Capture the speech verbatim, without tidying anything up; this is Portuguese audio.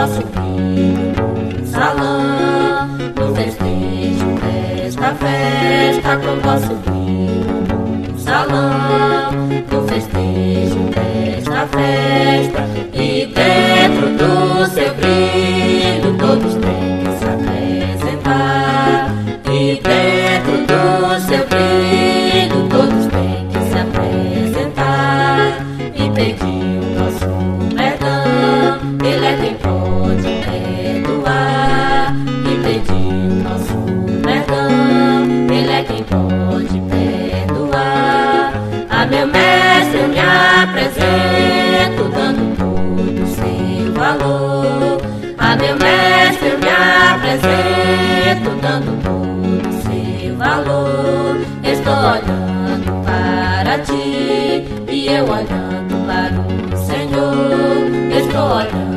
nosso brilho no salão, no festejo desta festa, com vosso brilho no salão, no festejo desta festa. E dentro do seu brilho todos têm que se apresentar. E dentro do seu brilho todos têm que se apresentar e pedir o nosso perdão. Ele é quem pode perdoar. E pedir o nosso perdão. Ele é quem pode perdoar. A meu mestre eu me apresento, dando todo o seu valor. A meu mestre eu me apresento, dando todo o seu valor. Estou olhando para ti e eu olhando para o Senhor. Estou olhando